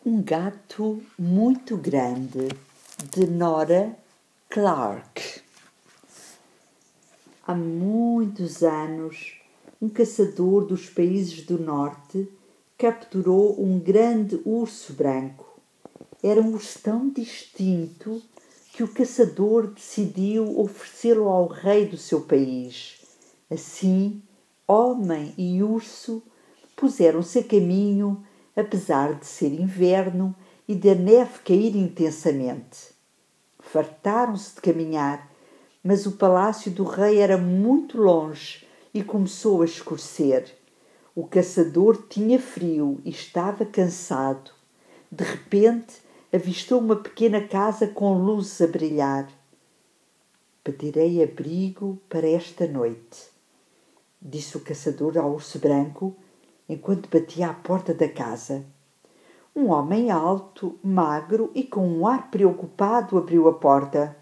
Um gato muito grande, de Nora Clark. Há muitos anos, um caçador dos países do norte capturou um grande urso branco. Era um urso tão distinto que o caçador decidiu oferecê-lo ao rei do seu país. Assim, homem e urso puseram-se a caminho, apesar de ser inverno e da neve cair intensamente. Fartaram-se de caminhar, mas o palácio do rei era muito longe e começou a escurecer. O caçador tinha frio e estava cansado. De repente, avistou uma pequena casa com luzes a brilhar. Pedirei abrigo para esta noite, disse o caçador ao urso branco, enquanto batia à porta da casa. Um homem alto, magro e com um ar preocupado abriu a porta.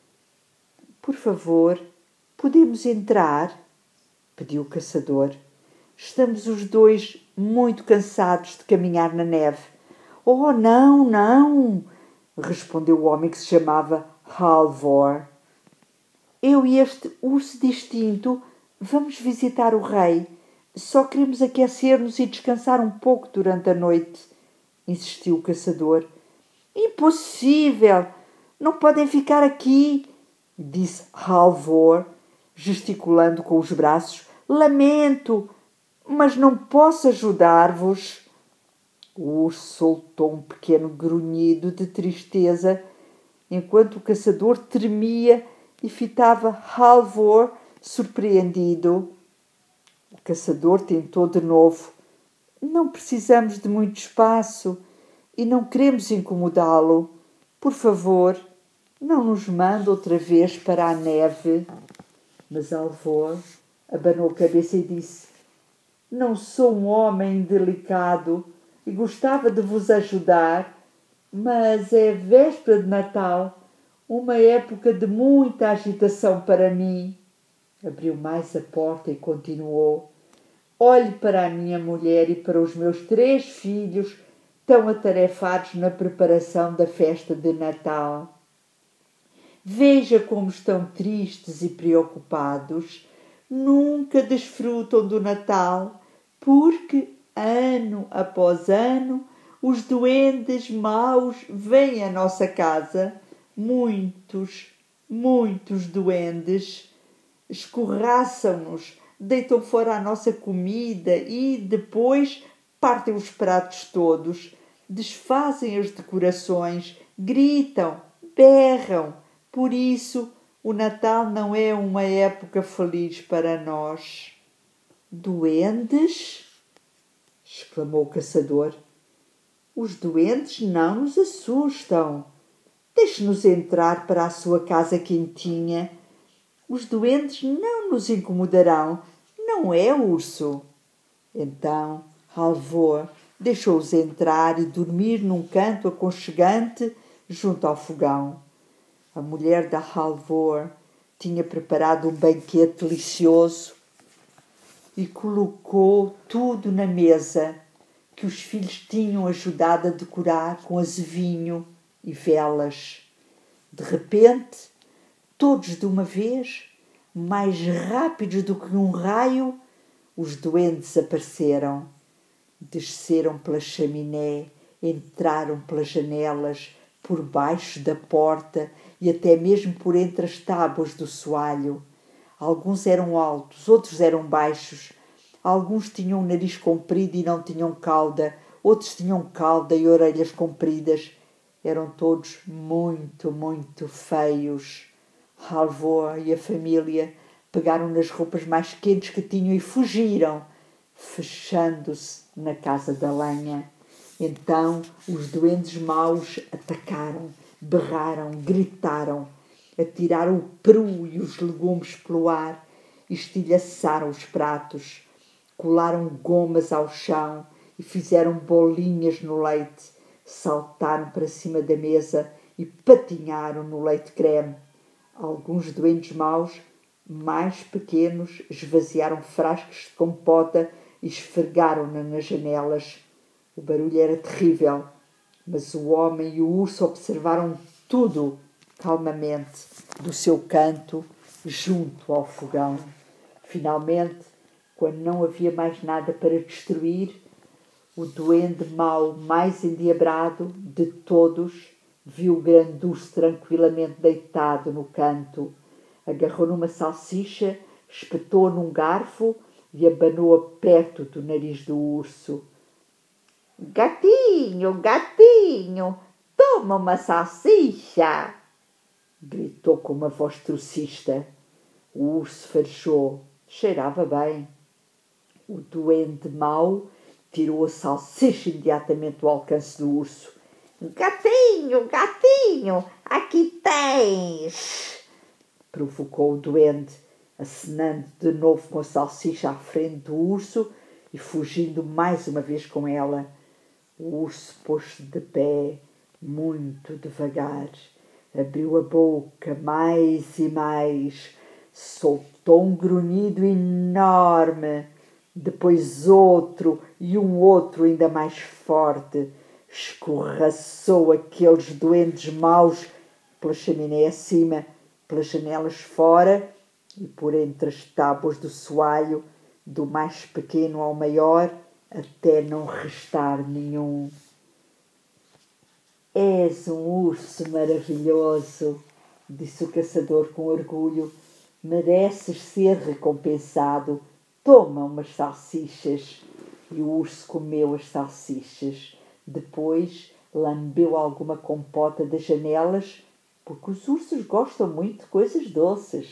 Por favor, podemos entrar? Pediu o caçador. Estamos os dois muito cansados de caminhar na neve. Oh, não, não, respondeu o homem que se chamava Halvor. Eu e este urso distinto vamos visitar o rei. Só queremos aquecer-nos e descansar um pouco durante a noite, insistiu o caçador. Impossível! Não podem ficar aqui, disse Halvor, gesticulando com os braços. Lamento, mas não posso ajudar-vos. O urso soltou um pequeno grunhido de tristeza, enquanto o caçador tremia e fitava Halvor surpreendido. O caçador tentou de novo. Não precisamos de muito espaço e não queremos incomodá-lo. Por favor, não nos mande outra vez para a neve. Mas Halvor abanou a cabeça e disse: Não sou um homem delicado e gostava de vos ajudar, mas é véspera de Natal, uma época de muita agitação para mim. Abriu mais a porta e continuou. Olhe para a minha mulher e para os meus 3 filhos, tão atarefados na preparação da festa de Natal. Veja como estão tristes e preocupados. Nunca desfrutam do Natal, porque, ano após ano, os duendes maus vêm à nossa casa. Muitos, muitos duendes. Escorraçam-nos, deitam fora a nossa comida e, depois, partem os pratos todos, desfazem as decorações, gritam, berram. Por isso, o Natal não é uma época feliz para nós. Duendes? Exclamou o caçador. Os duendes não nos assustam. Deixe-nos entrar para a sua casa quentinha. Os duendes não nos incomodarão, não é, urso? Então, Halvor deixou-os entrar e dormir num canto aconchegante junto ao fogão. A mulher da Halvor tinha preparado um banquete delicioso e colocou tudo na mesa que os filhos tinham ajudado a decorar com azevinho e velas. De repente, todos de uma vez, mais rápidos do que um raio, os duendes apareceram. Desceram pela chaminé, entraram pelas janelas, por baixo da porta e até mesmo por entre as tábuas do soalho. Alguns eram altos, outros eram baixos. Alguns tinham o nariz comprido e não tinham cauda, outros tinham cauda e orelhas compridas. Eram todos muito, muito feios. Halvor e a família pegaram nas roupas mais quentes que tinham e fugiram, fechando-se na casa da lenha. Então os duendes maus atacaram, berraram, gritaram, atiraram o peru e os legumes pelo ar, estilhaçaram os pratos, colaram gomas ao chão e fizeram bolinhas no leite, saltaram para cima da mesa e patinharam no leite creme. Alguns duendes maus, mais pequenos, esvaziaram frascos de compota e esfregaram-na nas janelas. O barulho era terrível. Mas o homem e o urso observaram tudo calmamente do seu canto junto ao fogão. Finalmente, quando não havia mais nada para destruir, o duende mau mais endiabrado de todos viu o grande urso tranquilamente deitado no canto. Agarrou numa salsicha, espetou-a num garfo e abanou-a perto do nariz do urso. Gatinho, gatinho, toma uma salsicha! Gritou com uma voz trocista. O urso farejou. Cheirava bem. O duende mau tirou a salsicha imediatamente do alcance do urso. Gatinho, gatinho, aqui tens! Provocou o duende, acenando de novo com a salsicha à frente do urso e fugindo mais uma vez com ela. O urso pôs-se de pé, muito devagar. Abriu a boca mais e mais. Soltou um grunhido enorme. Depois outro e um outro ainda mais forte. Escorraçou aqueles duendes maus pela chaminé acima, pelas janelas fora e por entre as tábuas do soalho, do mais pequeno ao maior, até não restar nenhum. És um urso maravilhoso, disse o caçador com orgulho. Mereces ser recompensado. Toma umas salsichas. E o urso comeu as salsichas. Depois lambeu alguma compota das janelas, porque os ursos gostam muito de coisas doces.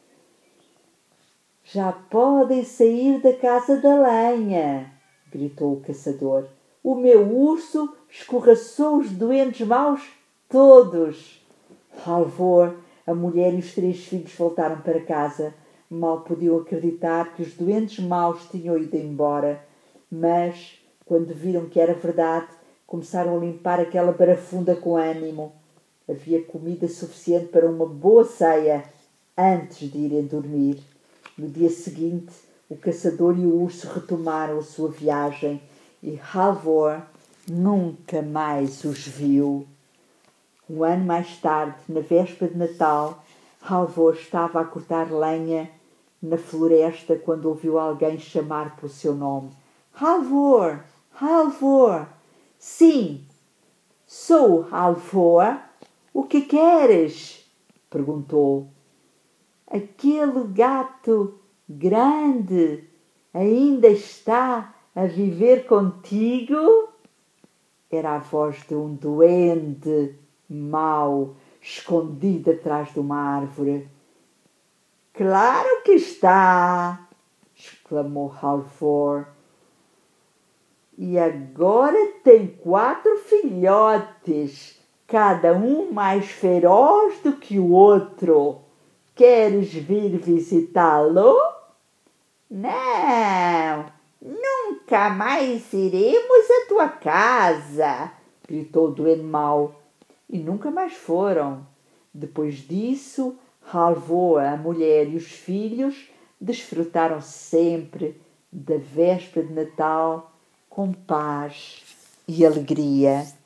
Já podem sair da casa da lenha, gritou o caçador. O meu urso escorraçou os duendes maus todos. Halvor, a mulher e os 3 filhos voltaram para casa. Mal podiam acreditar que os duendes maus tinham ido embora. Mas, quando viram que era verdade, começaram a limpar aquela barafunda com ânimo. Havia comida suficiente para uma boa ceia antes de irem dormir. No dia seguinte, o caçador e o urso retomaram a sua viagem e Halvor nunca mais os viu. Um ano mais tarde, na véspera de Natal, Halvor estava a cortar lenha na floresta quando ouviu alguém chamar pelo seu nome. Halvor! Halvor! Sim, sou Halvor. O que queres? Perguntou. Aquele gato grande ainda está a viver contigo? Era a voz de um duende mau, escondido atrás de uma árvore. Claro que está! Exclamou Halvor. E agora tem 4 filhotes, cada um mais feroz do que o outro. Queres vir visitá-lo? Não, nunca mais iremos à tua casa, gritou o duende mau. E nunca mais foram. Depois disso, Halvor, a mulher e os filhos desfrutaram sempre da véspera de Natal com paz e alegria.